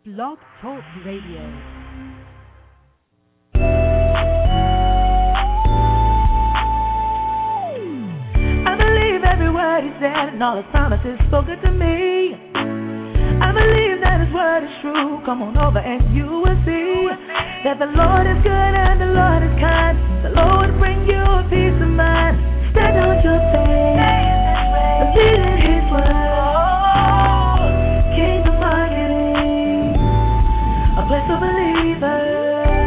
Blog Talk Radio. Every word he said and all his promises spoken to me. I believe that his word is true. Come on over and you will see that the Lord is good and the Lord is kind. The Lord will bring you a peace of mind. Stand on your faith, believe in his word. Kingdom Marketing, a place for believers.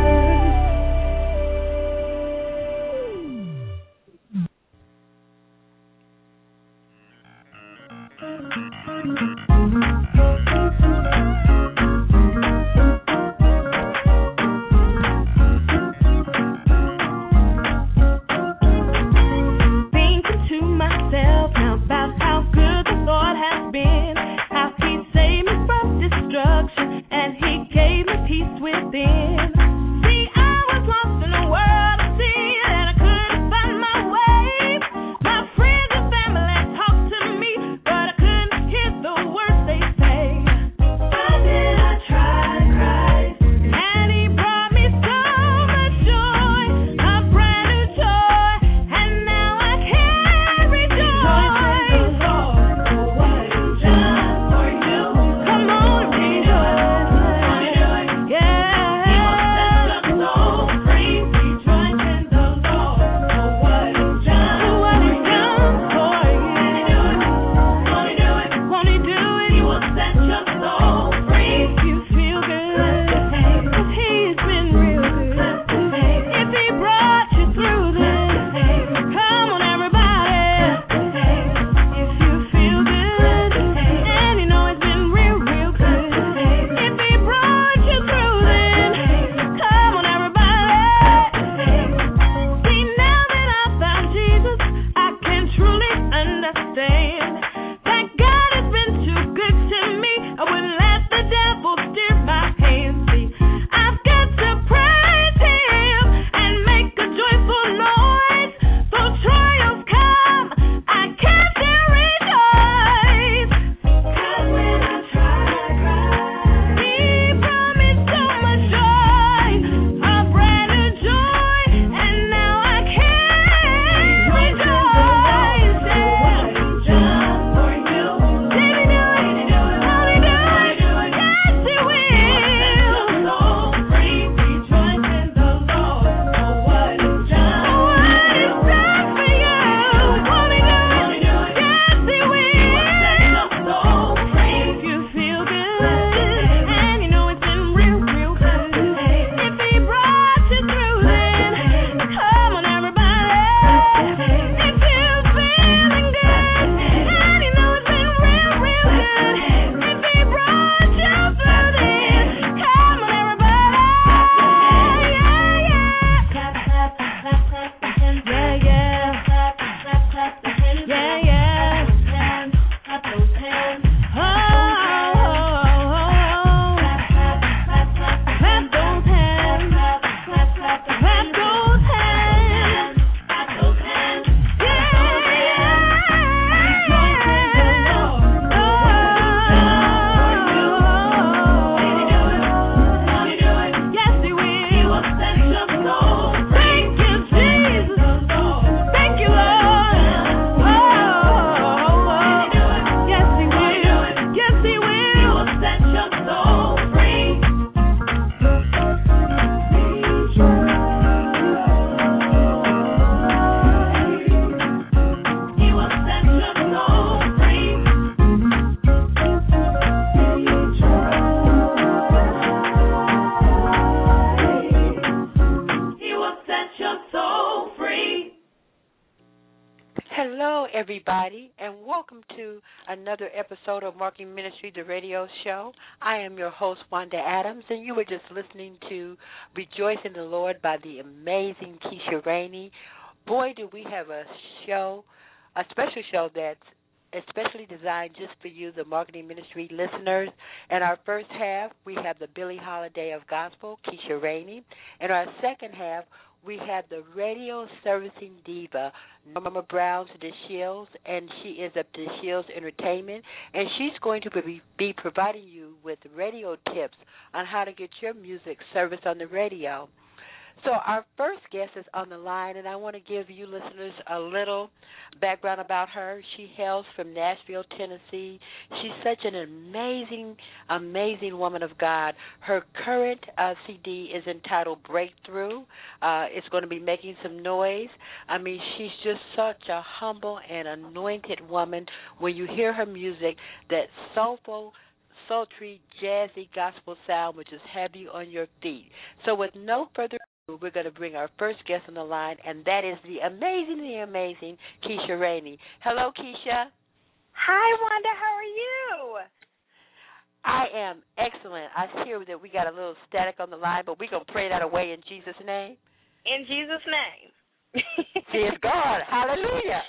Everybody, and welcome to another episode of Marketing Ministry, the radio show. I am your host, Wanda Adams, and you were just listening to Rejoice in the Lord by the amazing Keisha Rainey. Boy, do we have a special show that's especially designed just for you, the Marketing Ministry listeners. In our first half, we have the Billie Holiday of Gospel, Keisha Rainey. In our second half, we have the radio servicing diva, Norma Brown DeShields, and she is of DeShields Entertainment, and she's going to be providing you with radio tips on how to get your music serviced on the radio. So our first guest is on the line, and I want to give you listeners a little background about her. She hails from Nashville, Tennessee. She's such an amazing, amazing woman of God. Her current CD is entitled Breakthrough. It's going to be making some noise. I mean, she's just such a humble and anointed woman. When you hear her music, that soulful, sultry, jazzy gospel sound, which is have you on your feet. So with no further ado, we're going to bring our first guest on the line, and that is the amazing Keisha Rainey. Hello, Keisha. Hi, Wanda. How are you? I am excellent. I hear that we got a little static on the line, but we're going to pray that away in Jesus' name. In Jesus' name. See, it's God. Hallelujah.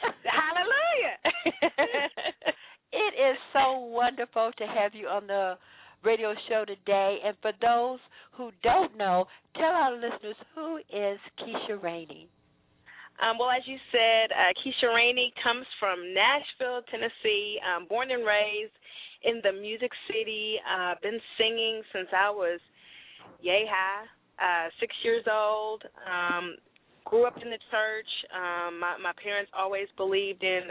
Hallelujah. It is so wonderful to have you on the radio show today. And for those who don't know, tell our listeners, who is Keisha Rainey? Well, as you said, Keisha Rainey comes from Nashville, Tennessee, born and raised in the Music City. Been singing since I was yay high, 6 years old. Grew up in the church. My parents always believed in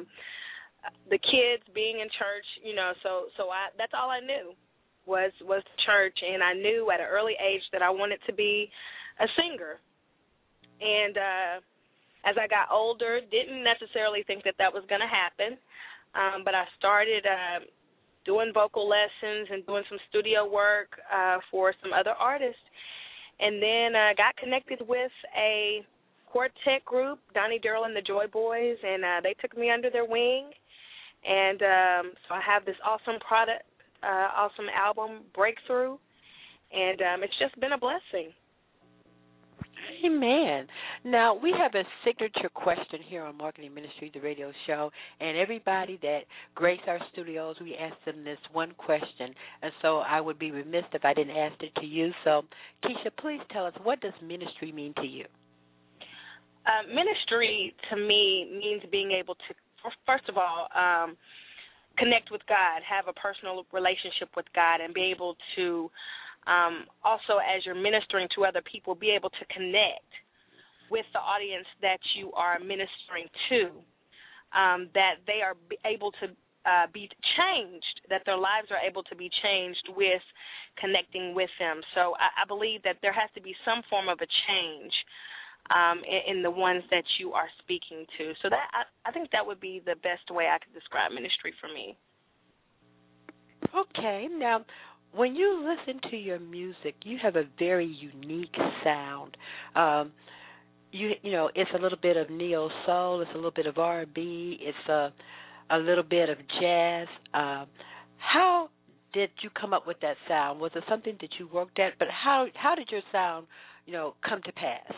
the kids being in church, you know, so that's all I knew was church, and I knew at an early age that I wanted to be a singer. And as I got older, didn't necessarily think that was going to happen, but I started doing vocal lessons and doing some studio work for some other artists, and then got connected with a quartet group, Donnie Darrell and the Joy Boys, and they took me under their wing. And so I have this awesome product, awesome album, Breakthrough, and it's just been a blessing. Amen. Now, we have a signature question here on Marketing Ministry, the radio show, and everybody that grace our studios, we ask them this one question, and so I would be remiss if I didn't ask it to you. So, Keisha, please tell us, what does ministry mean to you? Ministry, to me, means being able to, first of all, connect with God, have a personal relationship with God, and be able to also, as you're ministering to other people, be able to connect with the audience that you are ministering to, that they are able to be changed, that their lives are able to be changed with connecting with them. So I believe that there has to be some form of a change in the ones that you are speaking to. So that I think that would be the best way I could describe ministry for me. Okay. Now, when you listen to your music, you have a very unique sound. You know, it's a little bit of neo soul, it's a little bit of R&B, it's a little bit of jazz. How did you come up with that sound? Was it something that you worked at? But how did your sound, you know, come to pass?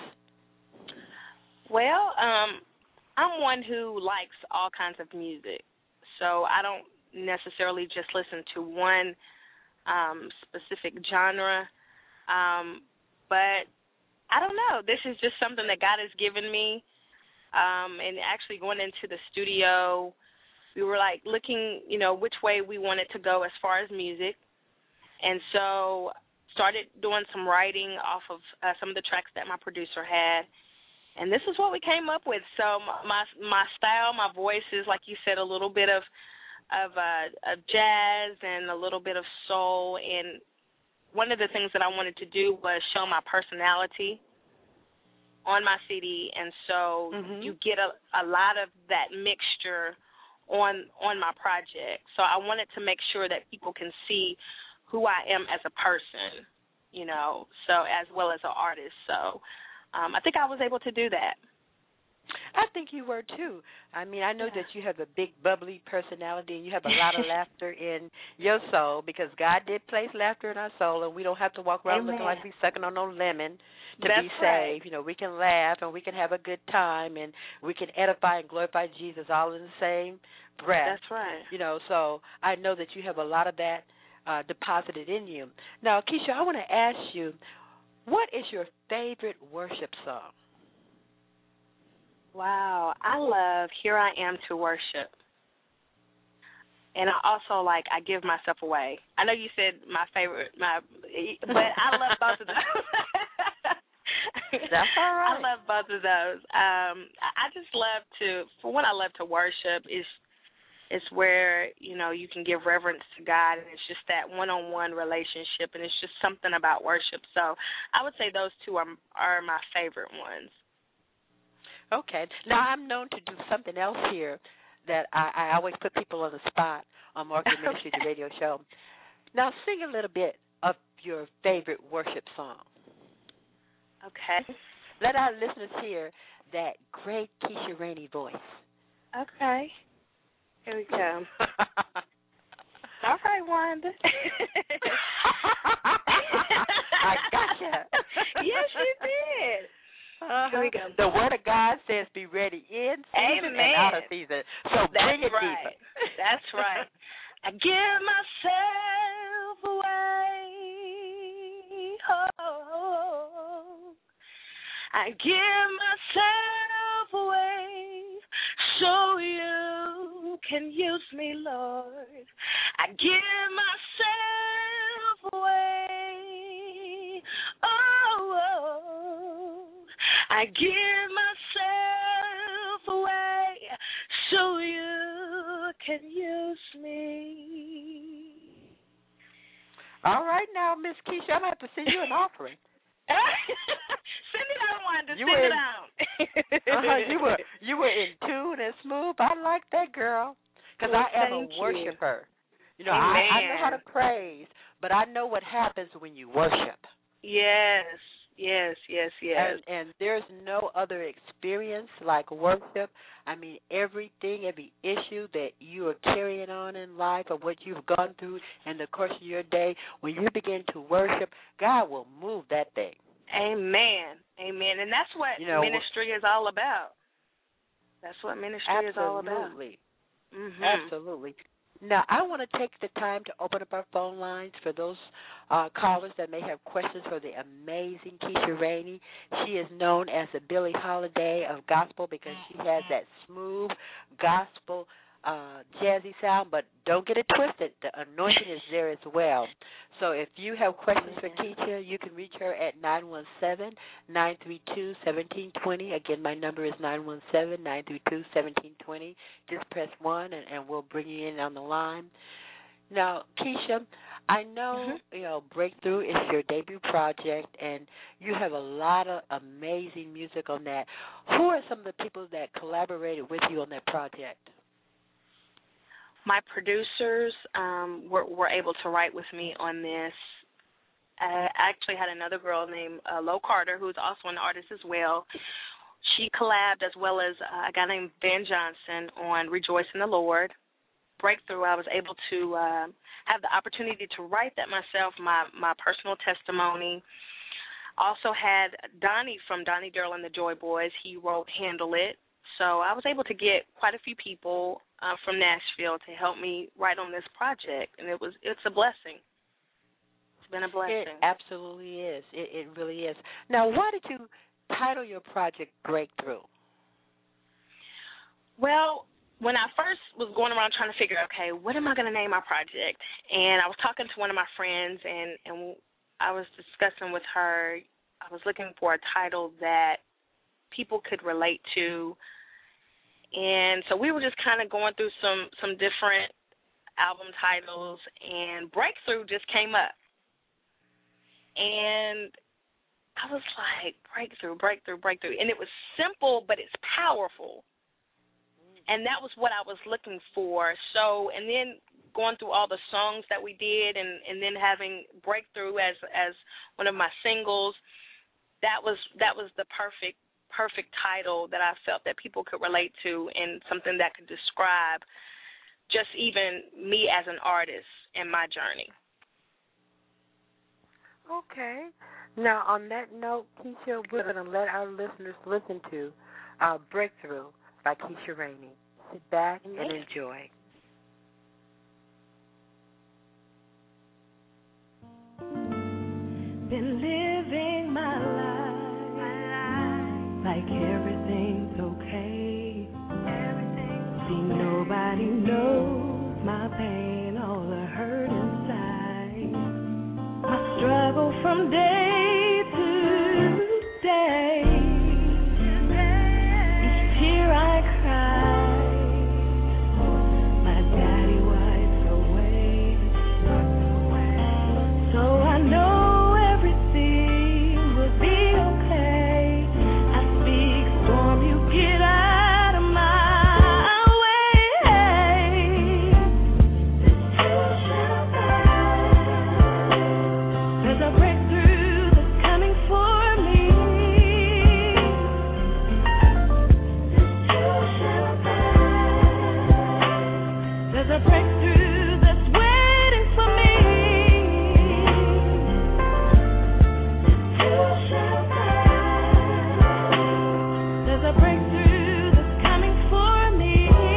Well, I'm one who likes all kinds of music, so I don't necessarily just listen to one specific genre, but I don't know. This is just something that God has given me, and actually going into the studio, we were like looking, you know, which way we wanted to go as far as music, and so started doing some writing off of some of the tracks that my producer had. And this is what we came up with. So my style, my voice is, like you said, a little bit of jazz and a little bit of soul. And one of the things that I wanted to do was show my personality on my CD. And so you get a lot of that mixture on my project. So I wanted to make sure that people can see who I am as a person, you know, so as well as an artist. So I think I was able to do that. I think you were, too. I mean, I know that you have a big, bubbly personality, and you have a lot of laughter in your soul, because God did place laughter in our soul, and we don't have to walk around looking like we're sucking on no lemon to be saved. You know, we can laugh, and we can have a good time, and we can edify and glorify Jesus all in the same breath. That's right. You know, so I know that you have a lot of that deposited in you. Now, Keisha, I want to ask you, what is your favorite worship song? Wow. I love Here I Am to Worship. And I also like I Give Myself Away. I know you said my favorite, but I love both of those. That's all right. I love both of those. I just love for one, I love to worship. It's where, you know, you can give reverence to God, and it's just that one-on-one relationship, and it's just something about worship. So I would say those two are my favorite ones. Okay. Now, I'm known to do something else here that I always put people on the spot on Marketing Ministry, the radio show. Now, sing a little bit of your favorite worship song. Okay. Let our listeners hear that great Keisha Rainey voice. Okay. Here we go. All right, Wanda. I gotcha. Yes, you did. Here we go. The Word of God says be ready in season and out of season. So bring it deeper. That's right. I give myself away. Oh, I give myself away so you can use me, Lord. I give myself away. Oh, I give myself away so you can use me. All right now, Miss Keisha, I'm going to have to send you an offering. Send it out, Wanda. Send it out. You were in tune and smooth. I like that, girl, because I am a worshiper. You know, I know how to praise, but I know what happens when you worship. Yes. And there's no other experience like worship. I mean, every issue that you are carrying on in life or what you've gone through in the course of your day, when you begin to worship, God will move that thing. Amen. And that's what ministry is all about. That's what ministry is all about. Absolutely. Mm-hmm. Absolutely. Now, I want to take the time to open up our phone lines for those callers that may have questions for the amazing Keisha Rainey. She is known as the Billie Holiday of gospel because she has that smooth gospel jazzy sound, but don't get it twisted. The anointing is there as well. So if you have questions for Keisha, you can reach her at 917-932-1720. Again, my number is 917-932-1720. Just press 1, and we'll bring you in on the line. Now, Keisha, I know, Breakthrough is your debut project, and you have a lot of amazing music on that. Who are some of the people that collaborated with you on that project? My producers were able to write with me on this. I actually had another girl named Lo Carter, who's also an artist as well. She collabed as well as a guy named Van Johnson on Rejoice in the Lord. Breakthrough, I was able to have the opportunity to write that myself, my personal testimony. Also had Donnie from Donnie Durrell and the Joy Boys. He wrote Handle It. So I was able to get quite a few people from Nashville to help me write on this project, and it's a blessing. It's been a blessing. It absolutely is. It really is. Now, why did you title your project Breakthrough? Well, when I first was going around trying to figure out, okay, what am I going to name my project? And I was talking to one of my friends, and I was discussing with her. I was looking for a title that people could relate to. And so we were just kind of going through some different album titles, and Breakthrough just came up. And I was like, Breakthrough. And it was simple, but it's powerful. And that was what I was looking for. So, and then going through all the songs that we did and then having Breakthrough as one of my singles, that was the perfect title that I felt that people could relate to, and something that could describe just even me as an artist and my journey. Okay. Now, on that note, Keisha, we're going to let our listeners listen to Breakthrough by Keisha Rainey. Sit back and enjoy. Been living my life like everything's okay. okay. See, nobody knows my pain, all the hurt inside. My struggle from day to day. Each tear I cry, my daddy wipes away. So I know everything will be okay. I speak storm, you get out of my way. This too shall pass. There's a breakthrough that's coming for me. This too shall pass. There's a breakthrough that's waiting for me. There's a breakthrough that's coming for me.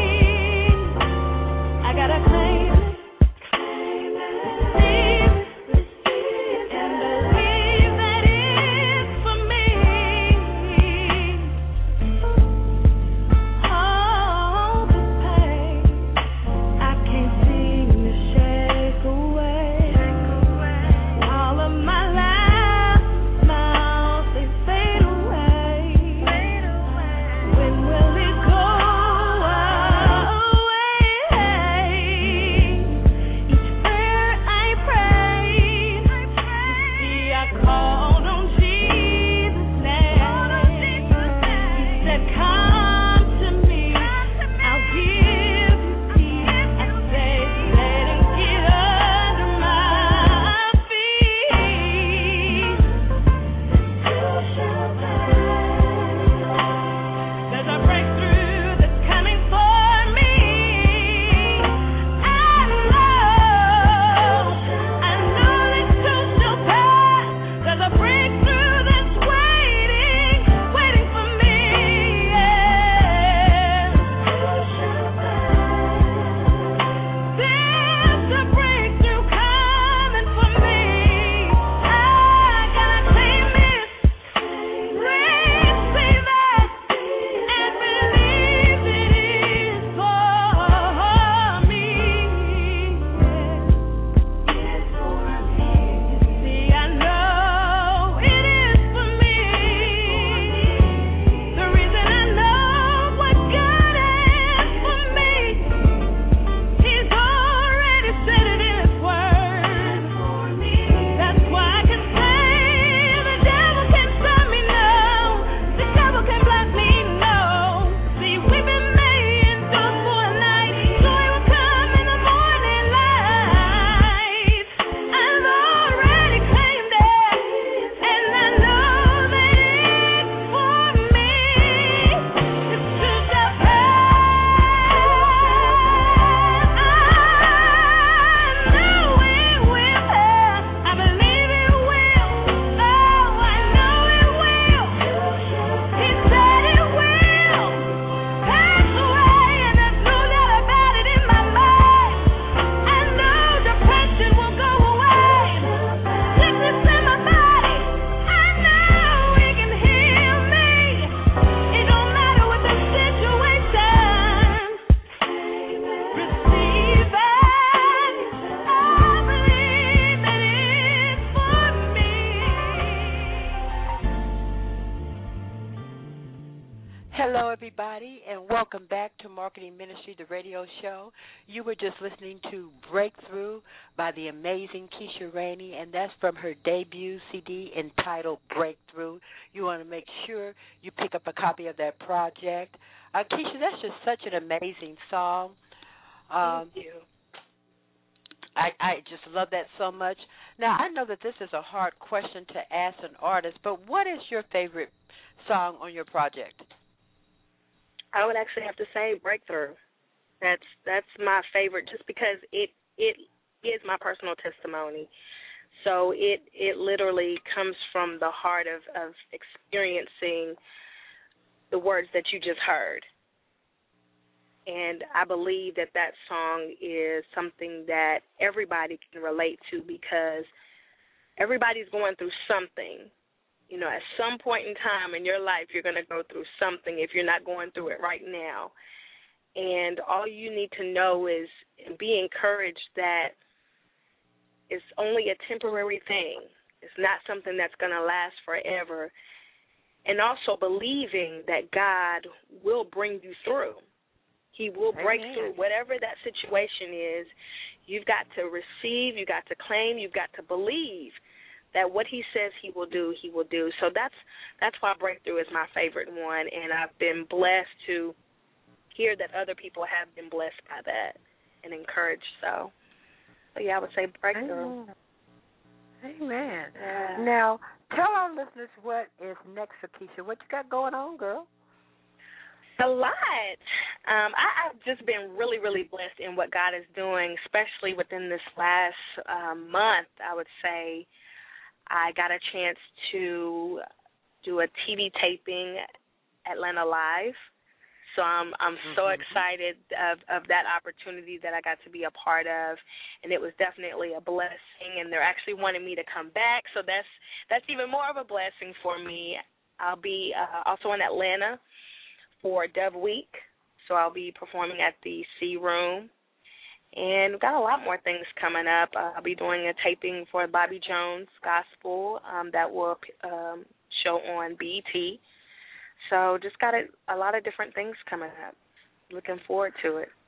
I gotta claim it, receive it, and believe that it's for me. All this pain I can't seem to shake away. All of my last smiles, they fade away. When will it go away? Each prayer I prayed, you see I called on Jesus' name. He said, come to me, I'll give you peace. I say, let him get under my feet. There's a breakthrough that's coming for me. I know this too shall pass. There's a breakthrough that's waiting for me. There's a breakthrough coming for me. I gotta claim it, receive it, and believe it is for me. See, I know it is for me. The reason I know what God has for me, He's already said it in His word. That's why I can say the devil can tell me no, the devil can block me no. See, we've been made endure for a night, joy will come in the morning light. I've already claimed it, and I know that it's for me. This too shall pass. I know it will pass. I believe it will. Oh, I know it will. He said it will pass away, and there's no doubt about it in my mind. I know depression will go away. Sickness in my body, I know He can heal me. It don't matter what the situation. Receive it. I believe that it's for me. Hello, everybody, and welcome back to Marketing Ministry, the radio show. You were just listening to Breakthrough by the amazing Keisha Rainey, and that's from her debut CD entitled Breakthrough. You want to make sure you pick up a copy of that project. Keisha, that's just such an amazing song. Thank you. I just love that so much. Now, I know that this is a hard question to ask an artist, but what is your favorite song on your project? I would actually have to say Breakthrough. That's my favorite, just because it is my personal testimony. So it literally comes from the heart of experiencing the words that you just heard. And I believe that song is something that everybody can relate to, because everybody's going through something. You know, at some point in time in your life, you're going to go through something if you're not going through it right now. And all you need to know is be encouraged that it's only a temporary thing. It's not something that's going to last forever. And also believing that God will bring you through. He will break through whatever that situation is. You've got to receive, you've got to claim, you've got to believe that what he says he will do, he will do. So that's why Breakthrough is my favorite one, and I've been blessed to hear that other people have been blessed by that and encouraged. So yeah, I would say Breakthrough. Amen. Yeah. Now, tell our listeners what is next for Keisha. What you got going on, girl? A lot. I've just been really, really blessed in what God is doing, especially within this last month. I would say I got a chance to do a TV taping, Atlanta Live. So I'm so excited of that opportunity that I got to be a part of, and it was definitely a blessing. And they're actually wanting me to come back, so that's even more of a blessing for me. I'll be also in Atlanta for Dove Week, so I'll be performing at the C Room. And we've got a lot more things coming up. I'll be doing a taping for Bobby Jones Gospel that will show on BET. So just got a lot of different things coming up. Looking forward to it.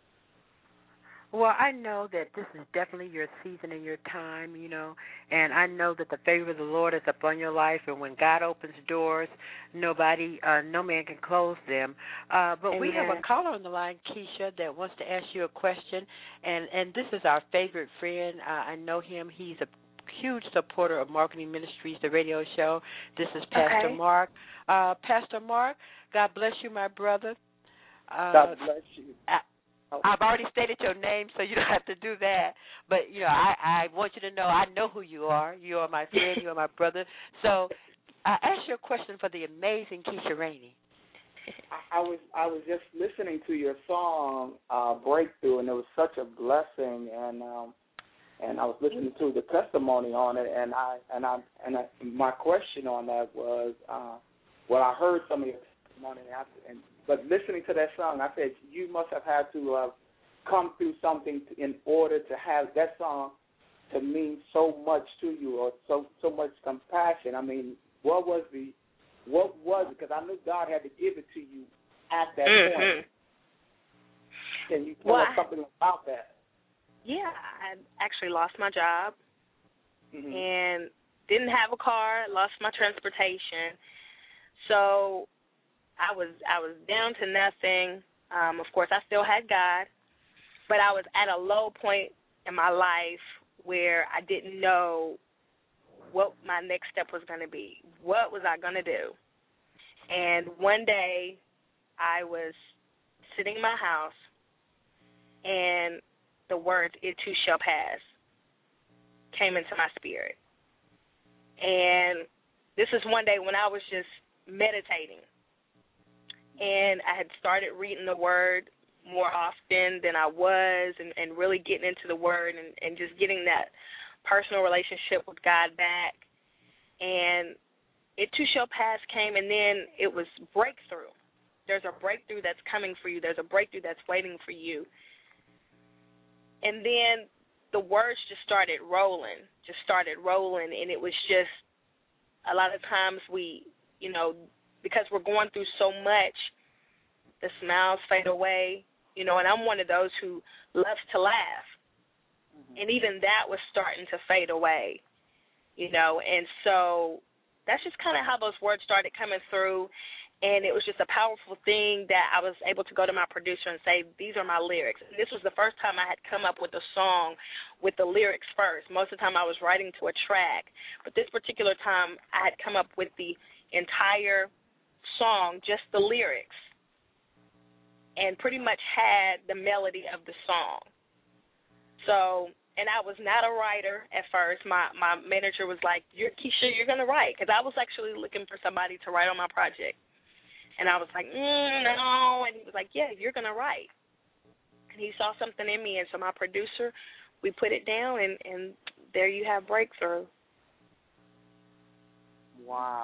Well, I know that this is definitely your season and your time, you know, and I know that the favor of the Lord is upon your life, and when God opens doors, no man can close them. But Amen. We have a caller on the line, Keisha, that wants to ask you a question, and this is our favorite friend. I know him. He's a huge supporter of Marketing Ministries, the radio show. This is Pastor Mark. Pastor Mark, God bless you, my brother. God bless you. I've already stated your name, so you don't have to do that. But, you know, I want you to know I know who you are. You are my friend. You are my brother. So I asked you a question for the amazing Keisha Rainey. I was just listening to your song, Breakthrough, and it was such a blessing. And I was listening to the testimony on it, and my question on that was, I heard some of your testimony, but listening to that song, I said, you must have had to come through something in order to have that song to mean so much to you, or so much compassion. I mean, what was it? Because I knew God had to give it to you at that point. Can you tell us something about that? Yeah, I actually lost my job and didn't have a car, lost my transportation. So I was down to nothing. Of course, I still had God, but I was at a low point in my life where I didn't know what my next step was going to be. What was I going to do? And one day I was sitting in my house, and the words, "It too shall pass," came into my spirit. And this is one day when I was just meditating. And I had started reading the Word more often than I was, and really getting into the Word and just getting that personal relationship with God back. And "It too shall pass" came, and then it was breakthrough. There's a breakthrough that's coming for you. There's a breakthrough that's waiting for you. And then the words just started rolling, and it was just a lot of times we, you know, because we're going through so much, the smiles fade away, you know, and I'm one of those who loves to laugh. And even that was starting to fade away, you know, and so that's just kind of how those words started coming through. And it was just a powerful thing that I was able to go to my producer and say, these are my lyrics. And this was the first time I had come up with a song with the lyrics first. Most of the time I was writing to a track. But this particular time I had come up with the entire song, just the lyrics, and pretty much had the melody of the song. So, and I was not a writer at first. My manager was like, Keisha, you're going to write. Because I was actually looking for somebody to write on my project. And I was like, no. And he was like, yeah, you're going to write. And he saw something in me. And so my producer, we put it down, and there you have Breakthrough. Wow.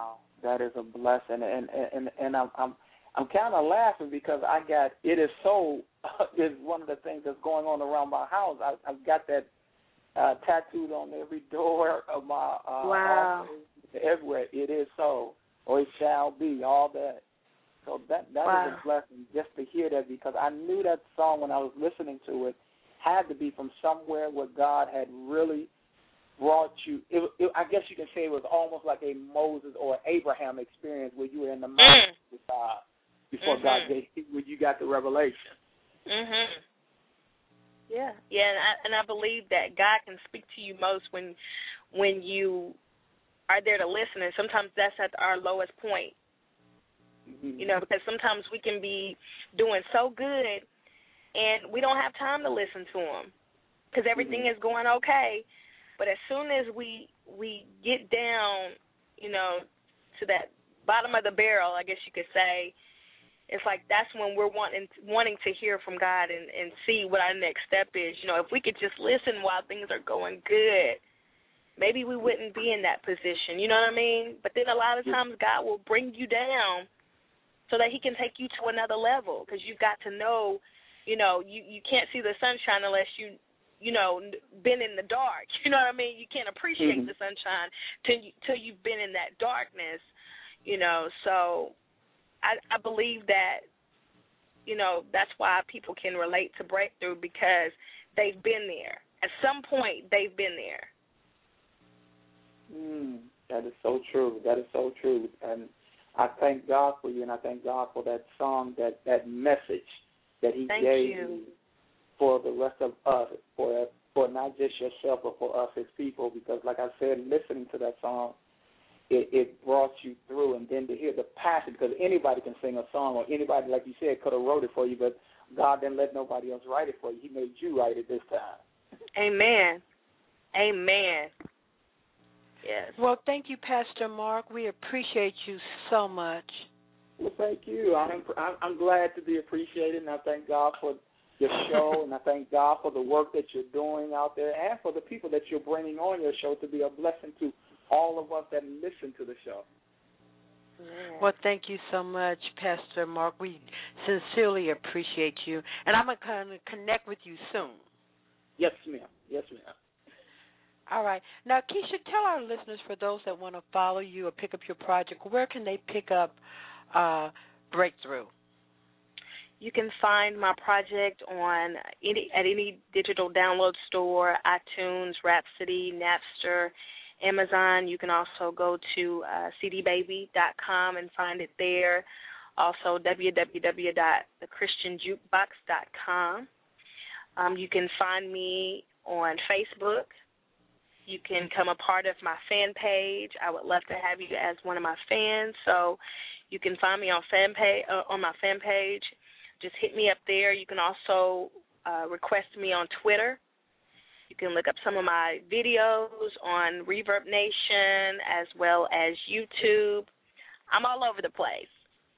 That is a blessing, and I'm kind of laughing because it is so is one of the things that's going on around my house. I've got that tattooed on every door of my wow. office, everywhere. It is so, or it shall be, all that. So that wow. is a blessing just to hear that, because I knew that song when I was listening to it had to be from somewhere where God had really brought you. I guess you can say it was almost like a Moses or Abraham experience where you were in the mountains with God before God gave you, when you got the revelation. Mhm. Yeah, and I believe that God can speak to you most when you are there to listen, and sometimes that's at our lowest point. Mm-hmm. You know, because sometimes we can be doing so good and we don't have time to listen to Him because everything is going okay. But as soon as we get down, you know, to that bottom of the barrel, I guess you could say, it's like that's when we're wanting to hear from God and see what our next step is. You know, if we could just listen while things are going good, maybe we wouldn't be in that position. You know what I mean? But then a lot of times God will bring you down so that He can take you to another level, because you've got to know, you know, you can't see the sunshine unless you know, been in the dark. You know what I mean? You can't appreciate the sunshine till you've been in that darkness, you know. So I believe that, you know, that's why people can relate to Breakthrough, because they've been there. At some point, they've been there. That is so true. That is so true. And I thank God for you, and I thank God for that song, that message that He gave you for the rest of us, for not just yourself, but for us as people. Because, like I said, listening to that song, it brought you through, and then to hear the passion, because anybody can sing a song, or anybody, like you said, could have wrote it for you, but God didn't let nobody else write it for you. He made you write it this time. Amen. Amen. Yes. Well, thank you, Pastor Mark. We appreciate you so much. Well, thank you. I'm glad to be appreciated, and I thank God for your show, and I thank God for the work that you're doing out there, and for the people that you're bringing on your show to be a blessing to all of us that listen to the show. Yeah. Well, thank you so much, Pastor Mark. We sincerely appreciate you, and I'm going to connect with you soon. Yes, ma'am. Yes, ma'am. All right. Now, Keisha, tell our listeners, for those that want to follow you or pick up your project, where can they pick up Breakthrough? You can find my project at any digital download store, iTunes, Rhapsody, Napster, Amazon. You can also go to cdbaby.com and find it there. Also, www.thechristianjukebox.com. You can find me on Facebook. You can become a part of my fan page. I would love to have you as one of my fans. So you can find me on my fan page. Just hit me up there. You can also request me on Twitter. You can look up some of my videos on Reverb Nation as well as YouTube. I'm all over the place.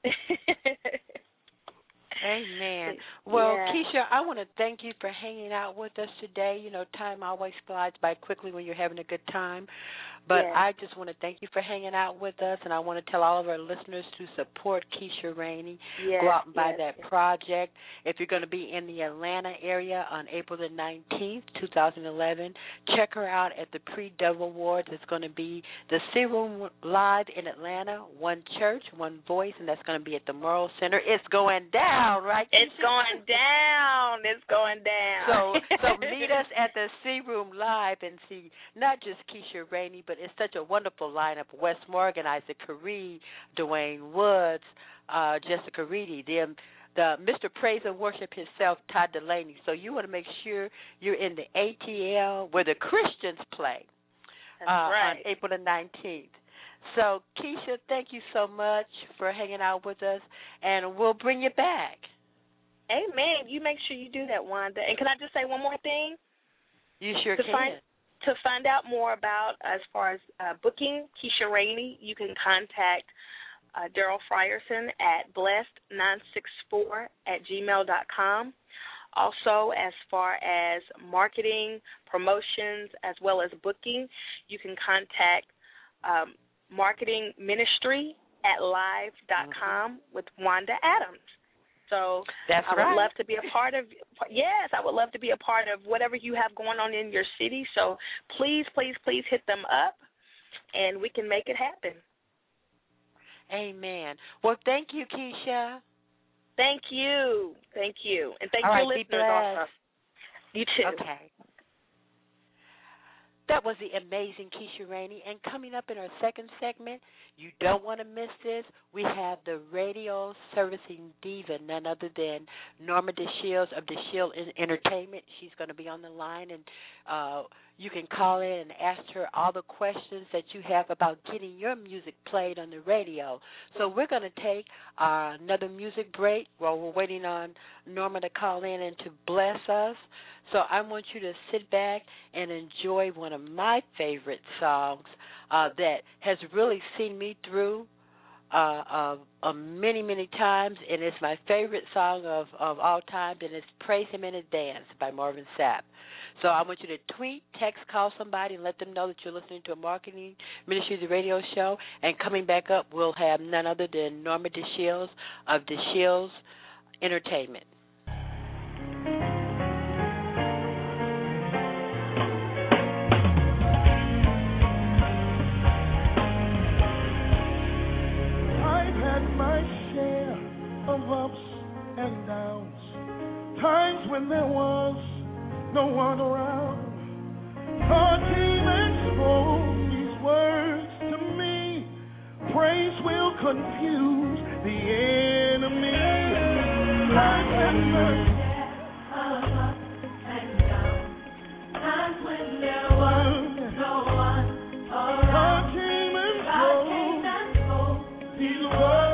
Amen. Well, Keisha, I want to thank you for hanging out with us today. You know, time always flies by quickly when you're having a good time. But I just want to thank you for hanging out with us, and I want to tell all of our listeners to support Keisha Rainey. Go out and buy that project. If you're going to be in the Atlanta area on April the 19th, 2011, check her out at the Pre-Dove Awards. It's going to be the C-Room Live in Atlanta, one church, one voice, and that's going to be at the Morrow Center. It's going down, right, Keisha? It's going down. It's going down. So meet us at the C-Room Live and see not just Keisha Rainey, but it's such a wonderful lineup. Wes Morgan, Isaac Caree, Dwayne Woods, Jessica Reedy, the Mr. Praise and Worship himself, Todd Delaney. So you want to make sure you're in the ATL where the Christians play on April the 19th. So, Keisha, thank you so much for hanging out with us, and we'll bring you back. Amen. You make sure you do that, Wanda. And can I just say one more thing? You sure can. To find out more about, as far as booking Keisha Rainey, you can contact Daryl Frierson at blessed964@gmail.com. Also, as far as marketing, promotions, as well as booking, you can contact marketingministry@live.com with Wanda Adams. So That's I would right. love to be a part of, yes, I would love to be a part of whatever you have going on in your city. So please, please, please hit them up, and we can make it happen. Amen. Well, thank you, Keisha. Thank you. Thank you. And thank All your right, listeners also. You too. Okay. That was the amazing Keisha Rainey. And coming up in our second segment, you don't want to miss this, we have the radio servicing diva, none other than Norma DeShields of DeShield Entertainment. She's going to be on the line, and you can call in and ask her all the questions that you have about getting your music played on the radio. So we're going to take another music break while we're waiting on Norma to call in and to bless us. So I want you to sit back and enjoy one of my favorite songs that has really seen me through many, many times, and it's my favorite song of all time, and it's Praise Him in a Dance by Marvin Sapp. So I want you to tweet, text, call somebody, and let them know that you're listening to a Marketing Ministry, the radio show. And coming back up, we'll have none other than Norma DeShields of DeShields Entertainment. My share of ups and downs, times when there was no one around. God came and spoke these words to me. Praise will confuse the enemy. Times when there was no one around. God came and spoke these words.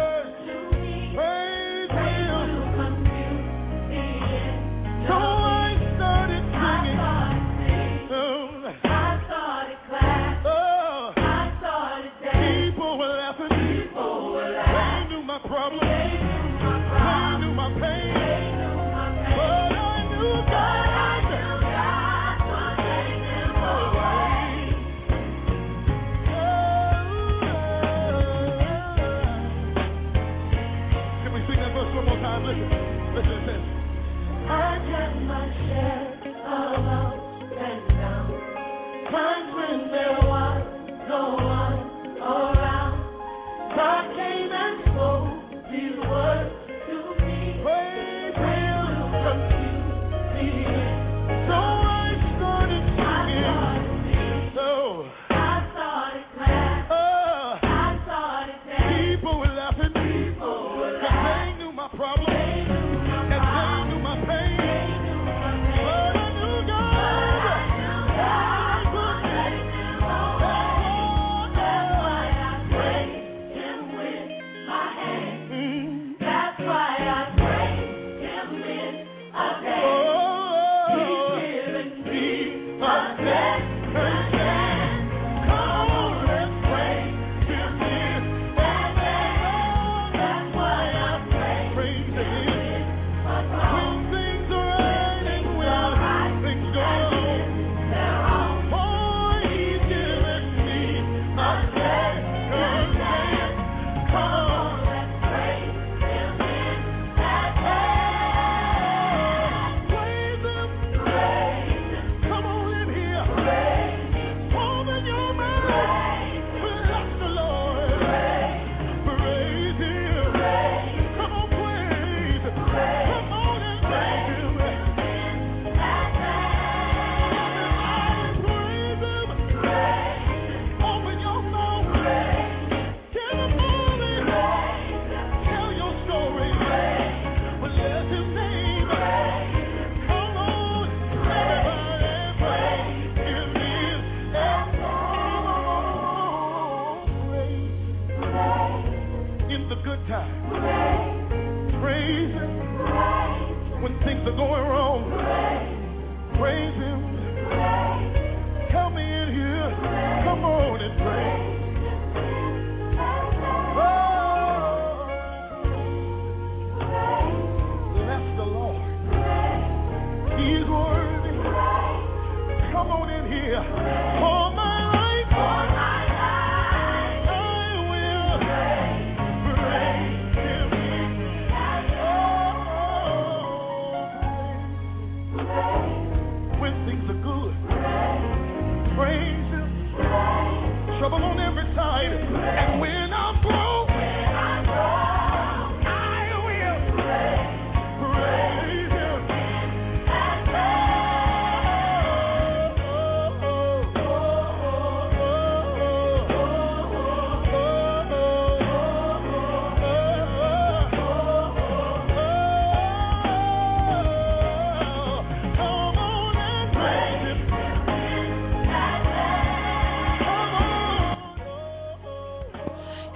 All my life,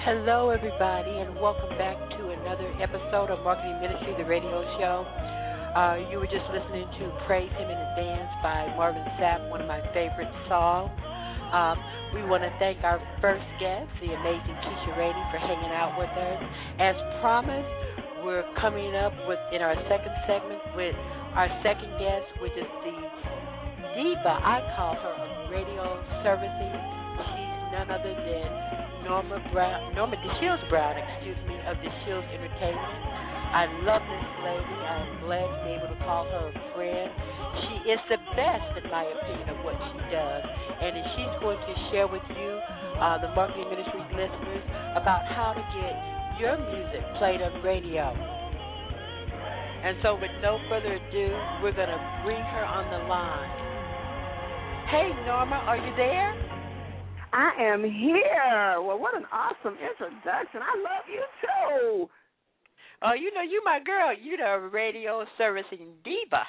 Hello, everybody, and welcome back to another episode of Marketing Ministry, the radio show. You were just listening to Praise Him in Advance by Marvin Sapp, one of my favorite songs. We want to thank our first guest, the amazing Keisha Rainey, for hanging out with us. As promised, we're coming up in our second segment with our second guest, which is the diva. I call her a radio servicing. She's none other than Norma DeShields Brown, of DeShields Entertainment. I love this lady. I'm glad to be able to call her a friend. She is the best, in my opinion, of what she does. And she's going to share with you, the Marketing Ministry listeners, about how to get your music played on radio. And so with no further ado, we're going to bring her on the line. Hey, Norma, are you there? I am here. Well, what an awesome introduction. I love you, too. Oh, you know, you my girl. You the radio servicing diva.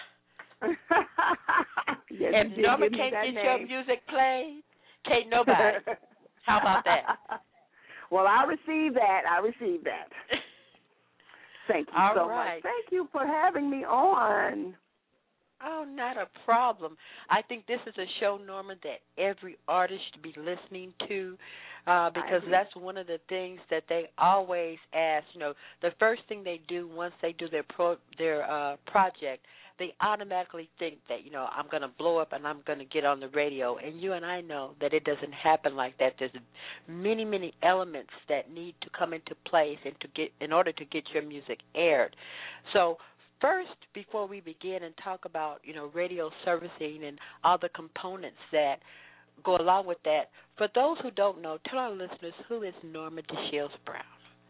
Yes, if Norma can't get your music played, can't nobody. How about that? Well, I receive that. Thank you so much. Thank you for having me on. Oh, not a problem. I think this is a show, Norma, that every artist should be listening to because that's one of the things that they always ask. You know, the first thing they do once they do their project, they automatically think that, you know, I'm going to blow up and I'm going to get on the radio. And you and I know that it doesn't happen like that. There's many, many elements that need to come into place in order to get your music aired. So first, before we begin and talk about, you know, radio servicing and all the components that go along with that, for those who don't know, tell our listeners, who is Norma DeShields Brown?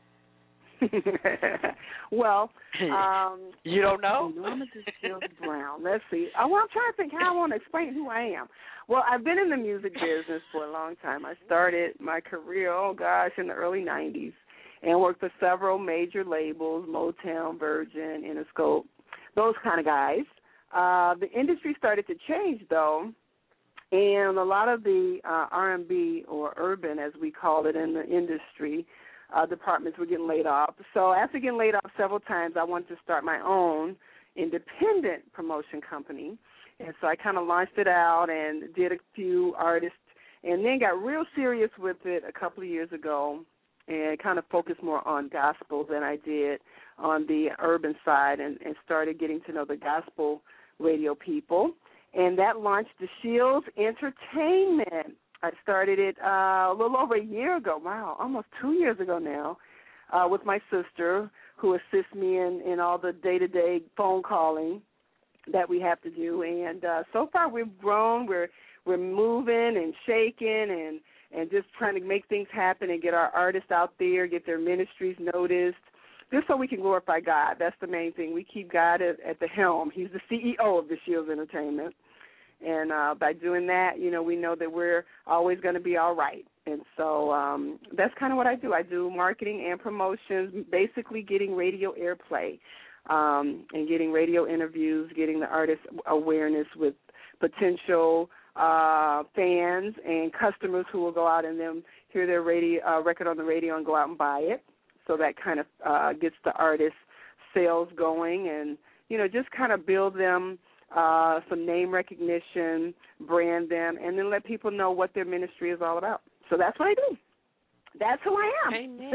Well, you don't know? Norma DeShields Brown. Let's see. Oh, well, I'm trying to think how I want to explain who I am. Well, I've been in the music business for a long time. I started my career, in the early 90s. And worked for several major labels, Motown, Virgin, Interscope, those kind of guys. The industry started to change, though, and a lot of the R&B, or urban, as we call it in the industry, departments were getting laid off. So after getting laid off several times, I wanted to start my own independent promotion company. And so I kind of launched it out and did a few artists, and then got real serious with it a couple of years ago, and kind of focused more on gospel than I did on the urban side, and started getting to know the gospel radio people. And that launched DeShields Entertainment. I started it a little over a year ago. Wow, almost 2 years ago now, with my sister, who assists me in all the day-to-day phone calling that we have to do. And so far we've grown. We're moving and shaking and just trying to make things happen and get our artists out there, get their ministries noticed, just so we can glorify God. That's the main thing. We keep God at the helm. He's the CEO of DeShields Entertainment. And by doing that, you know, we know that we're always going to be all right. And so that's kind of what I do. I do marketing and promotions, basically getting radio airplay and getting radio interviews, getting the artist awareness with potential fans and customers who will go out and then hear their radio record on the radio and go out and buy it. So that kind of gets the artist sales going, and, you know, just kind of build them some name recognition, brand them, and then let people know what their ministry is all about. So that's what I do. That's who I am. Amen.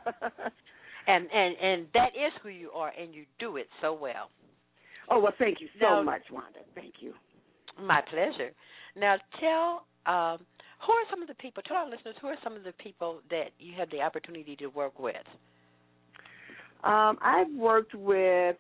and that is who you are, and you do it so well. Oh, well, thank you so much, Wanda. Thank you. My pleasure. Now, tell our listeners, who are some of the people that you had the opportunity to work with? I've worked with,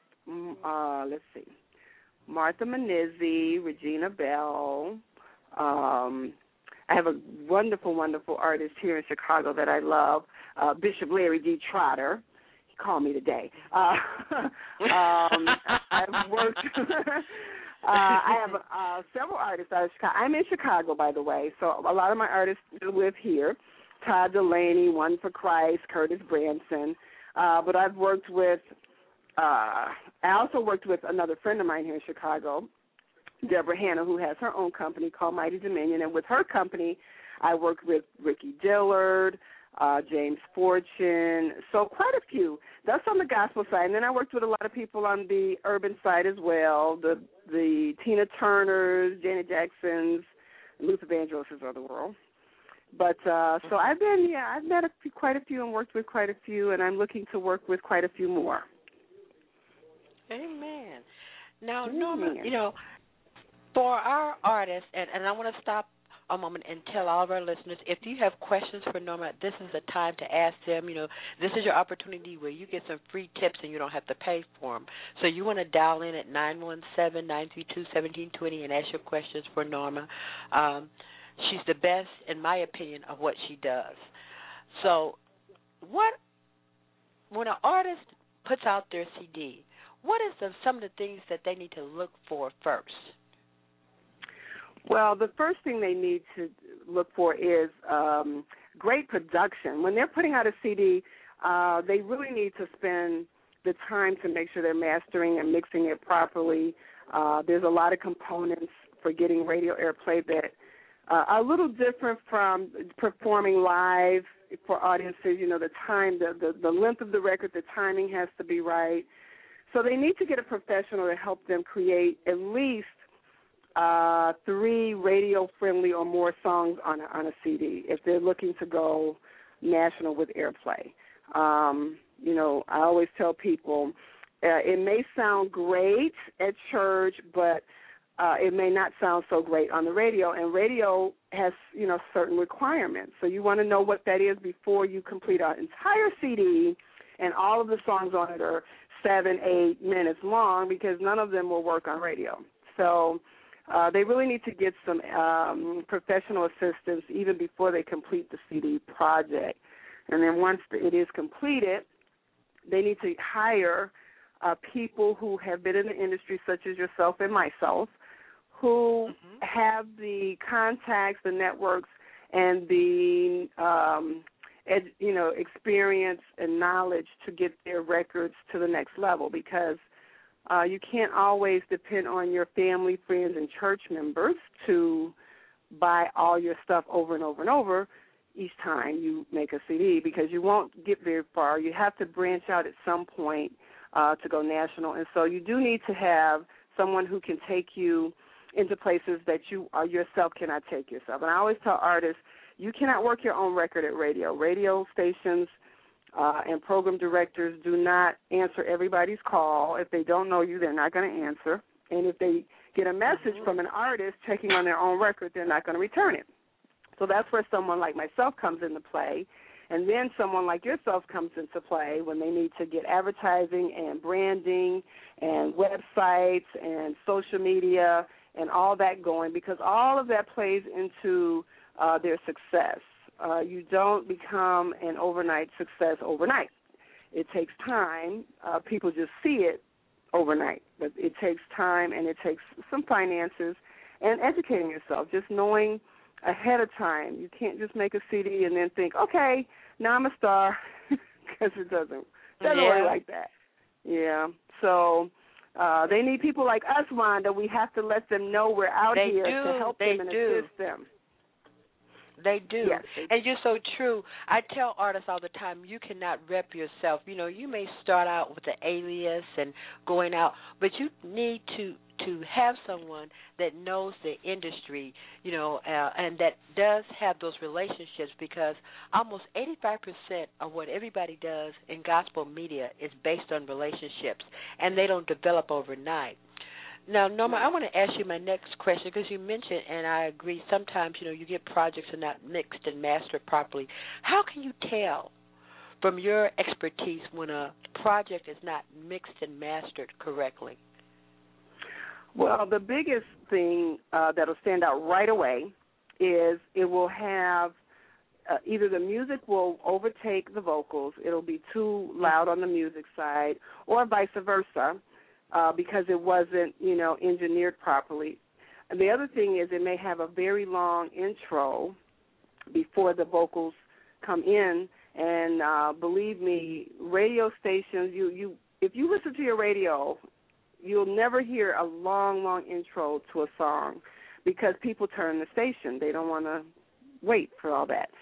Martha Munizzi, Regina Bell. I have a wonderful, wonderful artist here in Chicago that I love, Bishop Larry D. Trotter. He called me today. I've worked... I have several artists out of Chicago. I'm in Chicago, by the way, so a lot of my artists live here. Todd Delaney, One for Christ, Curtis Branson. But I've worked with, I also worked with another friend of mine here in Chicago, Deborah Hanna, who has her own company called Mighty Dominion. And with her company, I worked with Ricky Dillard, James Fortune, so quite a few. That's on the gospel side. And then I worked with a lot of people on the urban side as well, the Tina Turners, Janet Jacksons, Luther Vandrosses of the world. But so I've met quite a few and worked with quite a few, and I'm looking to work with quite a few more. Amen. Now, Norma, for our artists, and I want to stop a moment and tell all of our listeners, if you have questions for Norma, this is the time to ask them. This is your opportunity where you get some free tips and you don't have to pay for them. So you want to dial in at 917-932-1720 and ask your questions for Norma. She's the best, in my opinion, of what she does. So when an artist puts out their CD, what is some of the things that they need to look for first? Well, the first thing they need to look for is great production. When they're putting out a CD, they really need to spend the time to make sure they're mastering and mixing it properly. There's a lot of components for getting radio airplay that are a little different from performing live for audiences. The time, the length of the record, the timing has to be right. So they need to get a professional to help them create at least 3 radio-friendly or more songs on a CD if they're looking to go national with airplay. I always tell people it may sound great at church, but it may not sound so great on the radio, and radio has, certain requirements. So you want to know what that is before you complete an entire CD, and all of the songs on it are 7-8 minutes long, because none of them will work on radio. So they really need to get some professional assistance even before they complete the CD project. And then once it is completed, they need to hire people who have been in the industry, such as yourself and myself, who have the contacts, the networks, and the experience and knowledge to get their records to the next level, because you can't always depend on your family, friends, and church members to buy all your stuff over and over and over each time you make a CD, because you won't get very far. You have to branch out at some point to go national, and so you do need to have someone who can take you into places that you yourself cannot take yourself. And I always tell artists, you cannot work your own record at radio. Radio stations and program directors do not answer everybody's call. If they don't know you, they're not going to answer. And if they get a message from an artist checking on their own record, they're not going to return it. So that's where someone like myself comes into play. And then someone like yourself comes into play when they need to get advertising and branding and websites and social media and all that going, because all of that plays into their success. You don't become an overnight success overnight. It takes time. People just see it overnight, but it takes time, and it takes some finances and educating yourself, just knowing ahead of time. You can't just make a CD and then think, okay, now I'm a star, because it doesn't work like that. Yeah. So they need people like us, Wanda. We have to let them know we're out here to help them and assist them. They do. Yes, and you're so true. I tell artists all the time, you cannot rep yourself. You may start out with an alias and going out, but you need to have someone that knows the industry, and that does have those relationships, because almost 85% of what everybody does in gospel media is based on relationships, and they don't develop overnight. Now, Norma, I want to ask you my next question, because you mentioned, and I agree, sometimes, you get projects that are not mixed and mastered properly. How can you tell from your expertise when a project is not mixed and mastered correctly? Well, the biggest thing that'll stand out right away is it will have either the music will overtake the vocals, it'll be too loud on the music side, or vice versa. Because it wasn't, engineered properly. And the other thing is it may have a very long intro before the vocals come in. And believe me, radio stations, if you listen to your radio, you'll never hear a long, long intro to a song, because people turn the station. They don't want to wait for all that.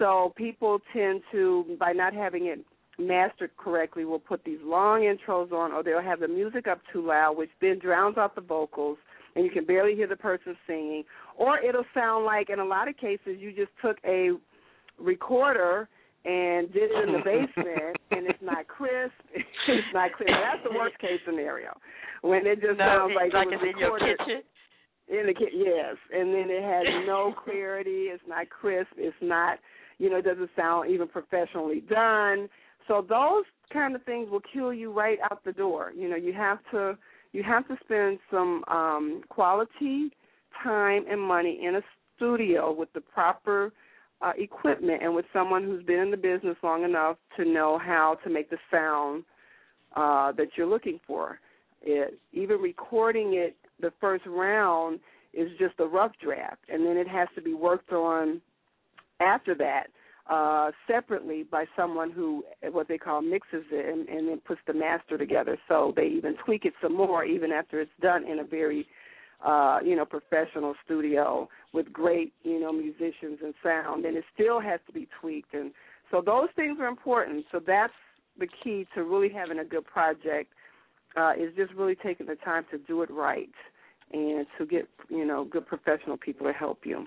So people tend to, by not having it mastered correctly, will put these long intros on, or they'll have the music up too loud, which then drowns out the vocals, and you can barely hear the person singing. Or it'll sound like, in a lot of cases, you just took a recorder and did it in the basement, and it's not crisp. It's not clear. That's the worst case scenario, when it just sounds like it was it's in your recorded. kitchen. In the yes, and then it has no clarity. It's not crisp. It's not, it doesn't sound even professionally done. So those kind of things will kill you right out the door. You have to spend some quality time and money in a studio with the proper equipment and with someone who's been in the business long enough to know how to make the sound that you're looking for. Even recording it, the first round is just a rough draft, and then it has to be worked on after that separately by someone who, what they call, mixes it and then puts the master together. So they even tweak it some more even after it's done in a very, professional studio with great, musicians and sound, and it still has to be tweaked. And so those things are important. So that's the key to really having a good project, is just really taking the time to do it right and to get, good professional people to help you.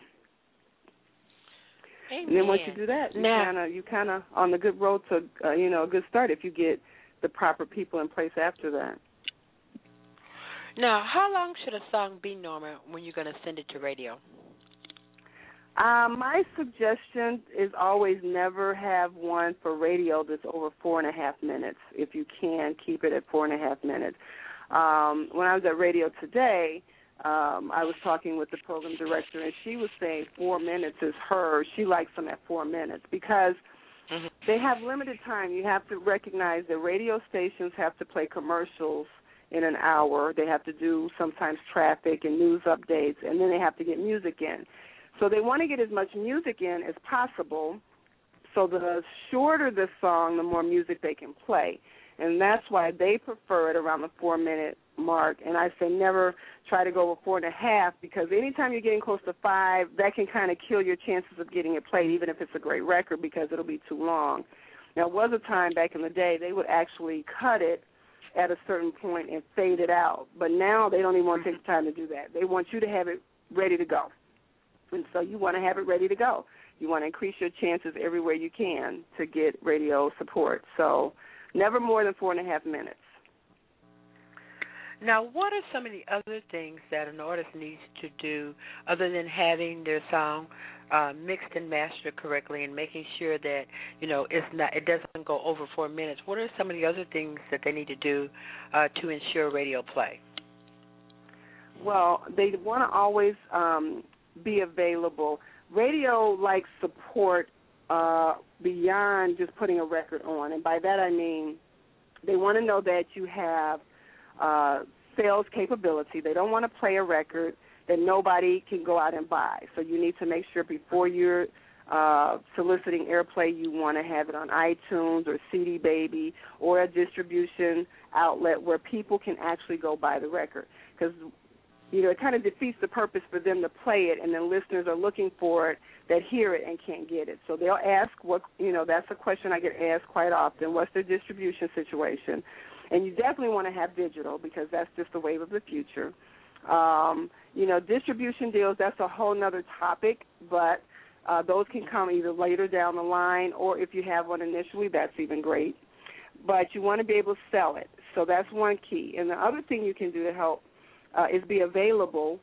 Amen. And then once you do that, you kind of on the good road to, a good start if you get the proper people in place after that. Now, how long should a song be, Norma, when you're going to send it to radio? My suggestion is always never have one for radio that's over 4.5 minutes. If you can, keep it at 4.5 minutes. When I was at Radio Today, I was talking with the program director, and she was saying 4 minutes is hers. She likes them at 4 minutes because they have limited time. You have to recognize that radio stations have to play commercials in an hour. They have to do sometimes traffic and news updates, and then they have to get music in. So they want to get as much music in as possible, so the shorter the song, the more music they can play. And that's why they prefer it around the 4-minute mark. And I say never try to go over 4.5, because anytime you're getting close to 5, that can kind of kill your chances of getting it played, even if it's a great record, because it'll be too long. Now, there was a time back in the day they would actually cut it at a certain point and fade it out. But now they don't even want to take the time to do that. They want you to have it ready to go. And so you want to have it ready to go. You want to increase your chances everywhere you can to get radio support. So never more than 4.5 minutes. Now, what are some of the other things that an artist needs to do other than having their song mixed and mastered correctly and making sure that, it doesn't go over 4 minutes? What are some of the other things that they need to do to ensure radio play? Well, they want to always be available. Radio likes support beyond just putting a record on, and by that I mean they want to know that you have sales capability. They don't want to play a record that nobody can go out and buy. So you need to make sure before you're soliciting airplay, you want to have it on iTunes or CD Baby or a distribution outlet where people can actually go buy the record, because it kind of defeats the purpose for them to play it, and then listeners are looking for it that hear it and can't get it. So they'll ask that's a question I get asked quite often. What's their distribution situation? And you definitely want to have digital, because that's just the wave of the future. Distribution deals, that's a whole other topic, but those can come either later down the line, or if you have one initially, that's even great. But you want to be able to sell it. So that's one key. And the other thing you can do to help is be available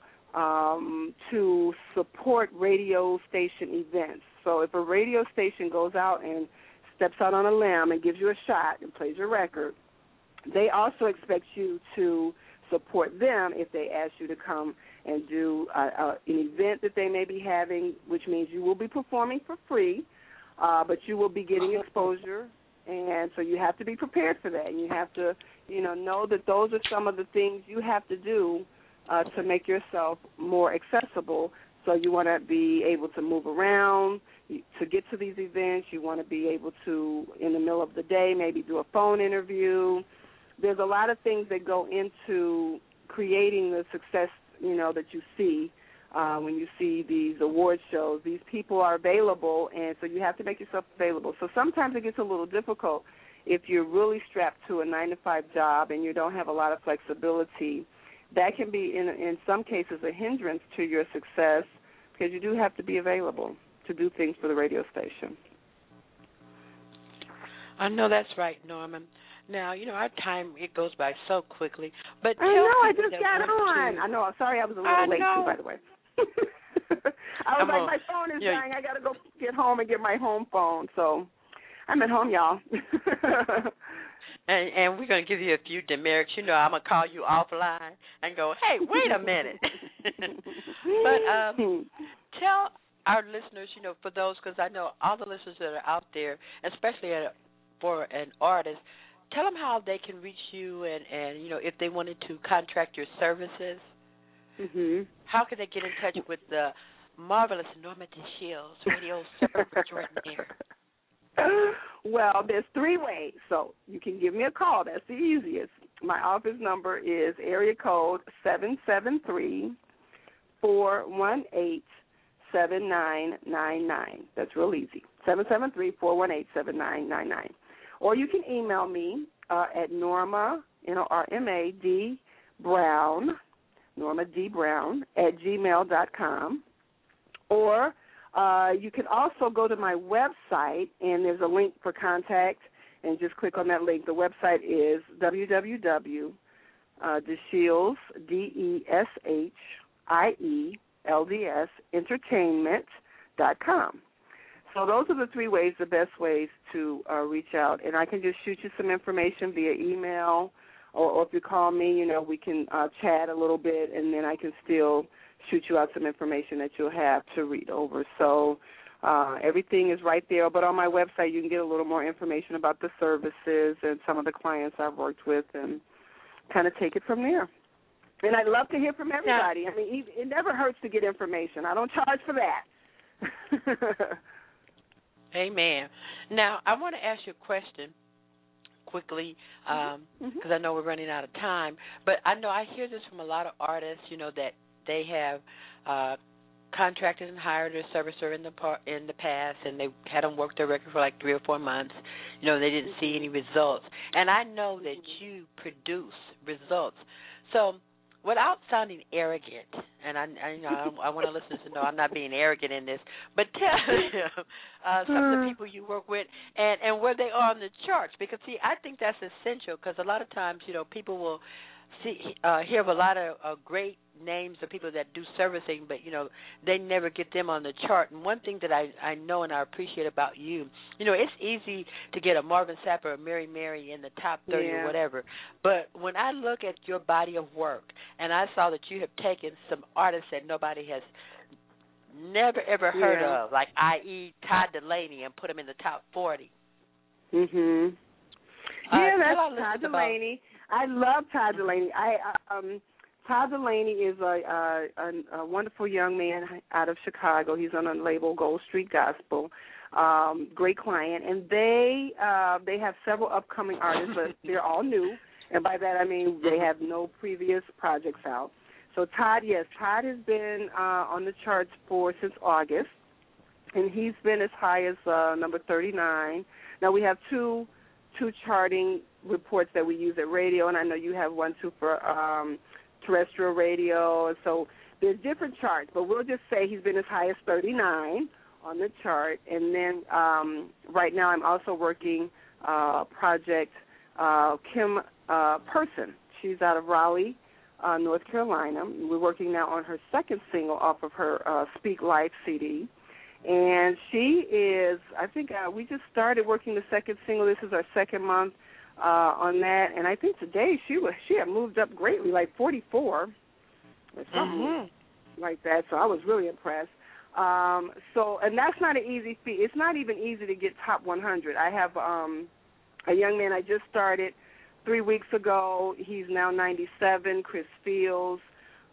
to support radio station events. So if a radio station goes out and steps out on a limb and gives you a shot and plays your record, they also expect you to support them if they ask you to come and do an event that they may be having, which means you will be performing for free, but you will be getting exposure. And so you have to be prepared for that. And you have to, know that those are some of the things you have to do to make yourself more accessible. So you want to be able to move around to get to these events. You want to be able to, in the middle of the day, maybe do a phone interview. There's a lot of things that go into creating the success, that you see when you see these award shows. These people are available, and so you have to make yourself available. So sometimes it gets a little difficult if you're really strapped to a 9-to-5 job and you don't have a lot of flexibility. That can be, in some cases, a hindrance to your success because you do have to be available to do things for the radio station. I know that's right, Norman. Now, our time, it goes by so quickly. But I know, I just got on. I know, sorry I was a little late, too, by the way. I was my phone is dying. I got to go get home and get my home phone. So I'm at home, y'all. And we're going to give you a few demerits. I'm going to call you offline and go, hey, wait a minute. But tell our listeners, for those, because I know all the listeners that are out there, especially for an artist, tell them how they can reach you and if they wanted to contract your services. Mm-hmm. How can they get in touch with the marvelous Norma DeShields radio service extraordinaire? Well, there's 3 ways. So you can give me a call. That's the easiest. My office number is area code 773-418-7999. That's real easy. 773-418-7999. Or you can email me at Norma, Norma D. Brown, @gmail.com. Or you can also go to my website, and there's a link for contact, and just click on that link. The website is www.DeShields, DESHIELDS, entertainment.com. So those are the 3 ways, the best ways to reach out. And I can just shoot you some information via email, or if you call me, we can chat a little bit, and then I can still shoot you out some information that you'll have to read over. So everything is right there. But on my website, you can get a little more information about the services and some of the clients I've worked with and kind of take it from there. And I'd love to hear from everybody. I mean, it never hurts to get information. I don't charge for that. Amen. Now, I want to ask you a question quickly because I know we're running out of time. But I know I hear this from a lot of artists, that they have contracted and hired a servicer in the past, and they had them work their record for like 3 or 4 months. They didn't see any results. And I know that you produce results. So without sounding arrogant, and I want to listen to know I'm not being arrogant in this, but tell some of the people you work with and where they are on the charts, because, see, I think that's essential because a lot of times, people will hear of a lot of great names of people that do servicing, but, they never get them on the chart. And one thing that I know and I appreciate about you, it's easy to get a Marvin Sapp or a Mary Mary in the top 30 or whatever. But when I look at your body of work and I saw that you have taken some artists that nobody has never, ever heard of, like i.e. Todd Delaney, and put them in the top 40. Mm-hmm. That's Todd Delaney. I love Todd Delaney. Todd Delaney is a wonderful young man out of Chicago. He's on a label, Gold Street Gospel. Great client. And they have several upcoming artists, but they're all new. And by that I mean they have no previous projects out. So Todd has been on the charts since August. And he's been as high as number 39. Now we have two charting reports that we use at radio, and I know you have one too for terrestrial radio. So there's different charts, but we'll just say he's been as high as 39 on the chart. And then right now I'm also working project Kim Person. She's out of Raleigh, North Carolina. We're working now on her second single off of her Speak Life CD. And she is, I think we just started working the second single. This is our second month on that. And I think today she had moved up greatly, like 44 or something like that. So I was really impressed. And that's not an easy feat. It's not even easy to get top 100. I have a young man I just started 3 weeks ago. He's now 97, Chris Fields.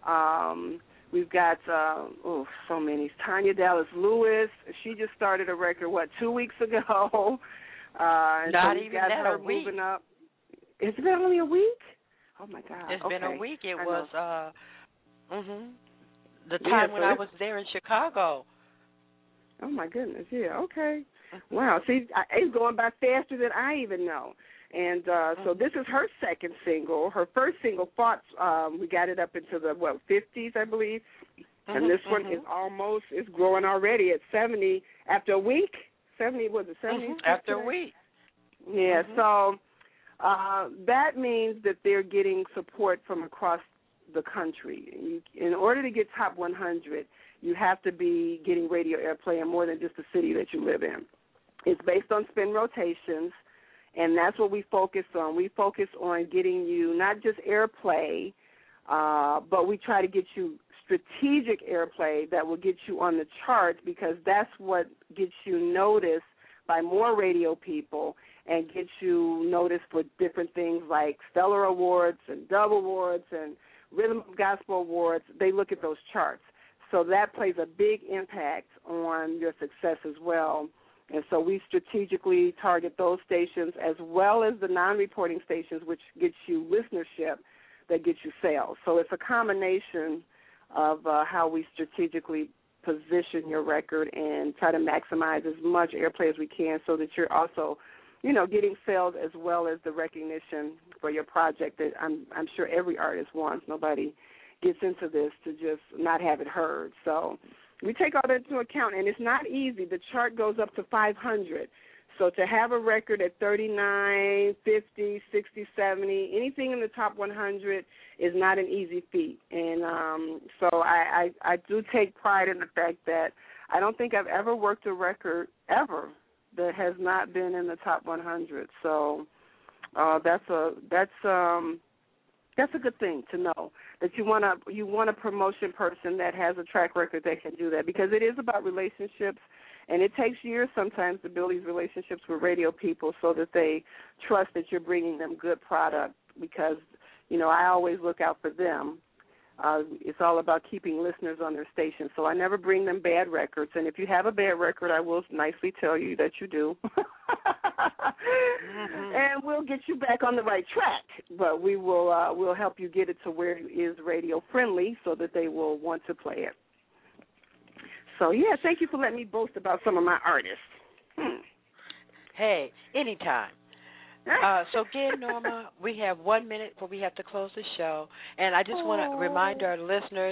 We've got, so many. Tanya Dallas Lewis. She just started a record, 2 weeks ago? Not even that, a week. Moving up. It's been only a week? Oh, my God. It's been a week. It was, the time when I was there in Chicago. Oh, my goodness. Yeah, okay. Wow. See, it's going by faster than I even know. And so this is her second single. Her first single, Thoughts, we got it up into the, 50s, I believe. And this one is it's growing already at 70 after a week. 70, was it 70? After a week. Yeah, so that means that they're getting support from across the country. In order to get top 100, you have to be getting radio airplay in more than just the city that you live in. It's based on spin rotations, and that's what we focus on. We focus on getting you not just airplay, but we try to get you strategic airplay that will get you on the charts, because that's what gets you noticed by more radio people and gets you noticed for different things like Stellar Awards and Dove Awards and Rhythm of Gospel Awards. They look at those charts. So that plays a big impact on your success as well. And so we strategically target those stations as well as the non-reporting stations, which gets you listenership that gets you sales. So it's a combination of how we strategically position your record and try to maximize as much airplay as we can so that you're also, getting sales as well as the recognition for your project that I'm sure every artist wants. Nobody gets into this to just not have it heard. So we take all that into account, and it's not easy. The chart goes up to 500. So to have a record at 39, 50, 60, 70, anything in the top 100 is not an easy feat. And so I do take pride in the fact that I don't think I've ever worked a record ever that has not been in the top 100. So that's a good thing to know, that you want a promotion person that has a track record that can do that, because it is about relationships. And it takes years sometimes to build these relationships with radio people so that they trust that you're bringing them good product, because, I always look out for them. It's all about keeping listeners on their station. So I never bring them bad records. And if you have a bad record, I will nicely tell you that you do. And we'll get you back on the right track. But we'll help you get it to where it is radio friendly so that they will want to play it. So, yeah, thank you for letting me boast about some of my artists. Hey, anytime. So, again, Norma, we have 1 minute before we have to close the show. And I just want to remind our listeners,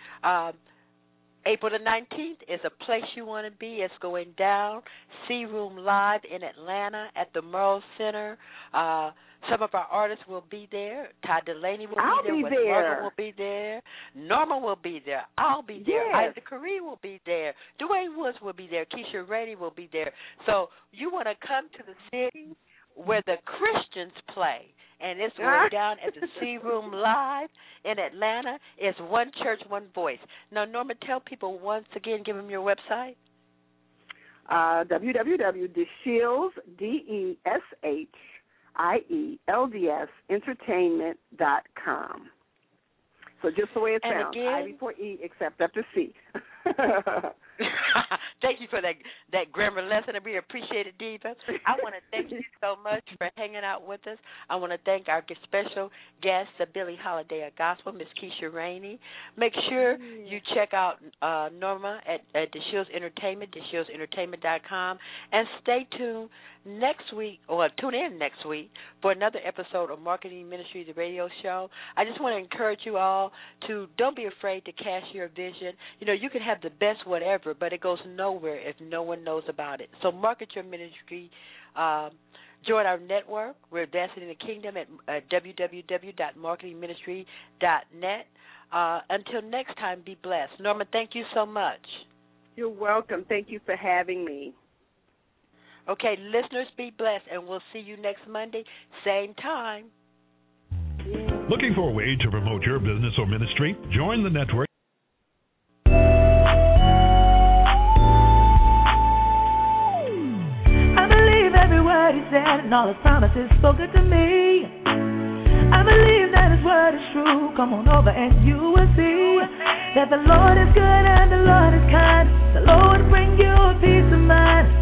April the 19th is a place you want to be. It's going down. Sea Room Live in Atlanta at the Merle Center. Some of our artists will be there. Todd Delaney will be there. Wes Morgan will be there. Norma will be there. I'll be there. Yes. Isaac Curry will be there. Dwayne Woods will be there. Keisha Rainey will be there. So you want to come to the city where the Christians play, and it's going down at the Sea Room Live in Atlanta. It's one church, one voice. Now, Norma, tell people once again, give them your website. www.deshills, DESHIELDS, entertainment.com. So just the way it sounds, I before E except after C. Thank you for that grammar lesson, and we appreciate it, Diva. I want to thank you so much for hanging out with us. I want to thank our special guest, the Billie Holiday of Gospel, Miss Keisha Rainey. Make sure you check out Norma at DeShields Entertainment, DeShieldsEntertainment.com, and stay tuned next week, or tune in next week for another episode of Marketing Ministry, the radio show. I just want to encourage you all to don't be afraid to cast your vision. You can have the best whatever, but it goes nowhere if no one knows about it. So market your ministry. Join our network. We're advancing in the kingdom at www.marketingministry.net. Until next time, be blessed. Norma, thank you so much. You're welcome. Thank you for having me. Okay, listeners, be blessed, and we'll see you next Monday, same time. Looking for a way to promote your business or ministry? Join the network. I believe every word he said and all his promises spoken to me. I believe that his word is true. Come on over and you will see that the Lord is good and the Lord is kind. The Lord will bring you a peace of mind.